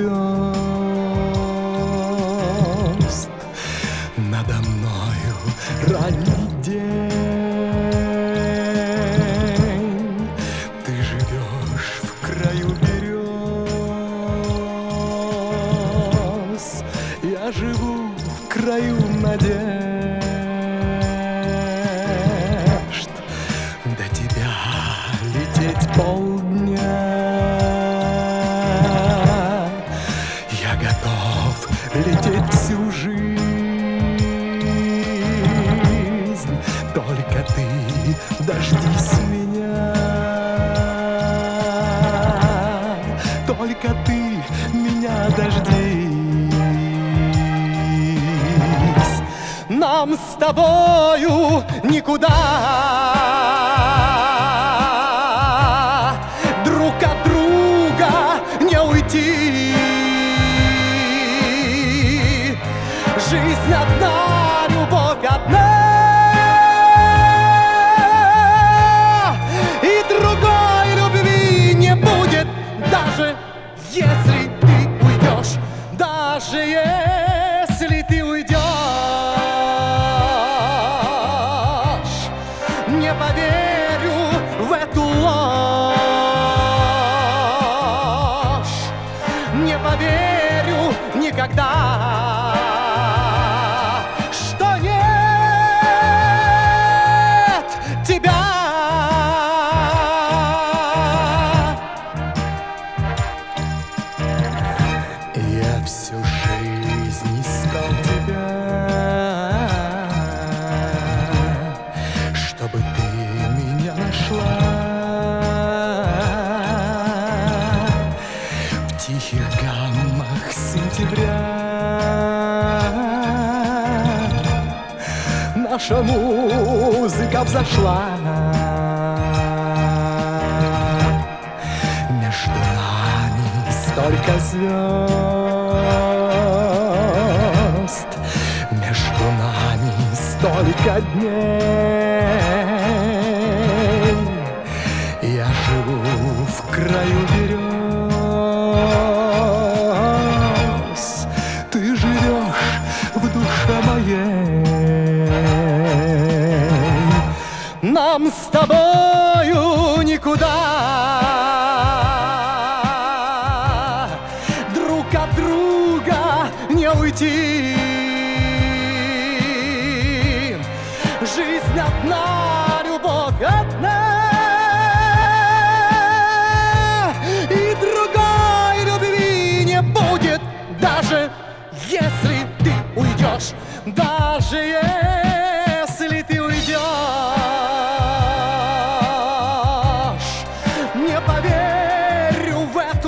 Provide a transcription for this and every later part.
звезд. Надо мною ранний день. Ты живешь в краю берез, я живу в краю надежд. До тебя лететь полдня, я готов лететь всю жизнь. Только ты дождись меня, только ты меня дождись. Нам с тобою никуда друг от друга не уйти. Жизнь одна, любовь одна, и другой любви не будет, даже если ты уйдешь, даже если ты уйдешь. Не поверю в эту ложь, не поверю никогда, что нет тебя. Я всю жизнь искал тебя, чтобы ты меня нашла. В тихих гаммах сентября наша музыка взошла. Между нами столько звезд, между нами столько дней. Я живу в краю берез, ты живешь в душе моей. Нам с тобою никуда друг от друга не уйти. Жизнь одна, любовь одна, и другой любви не будет, даже если ты уйдешь, даже если ты уйдешь. Не поверю в эту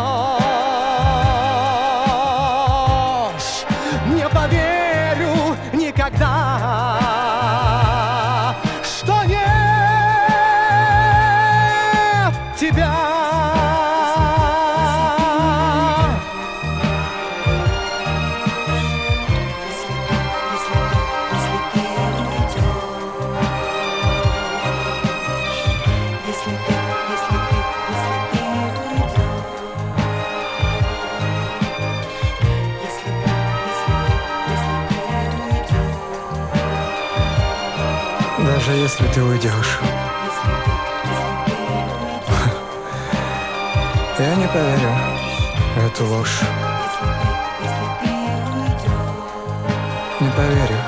ложь, не поверю никогда, что нет тебя. Даже если ты уйдешь, я не поверю в эту ложь. Не поверю.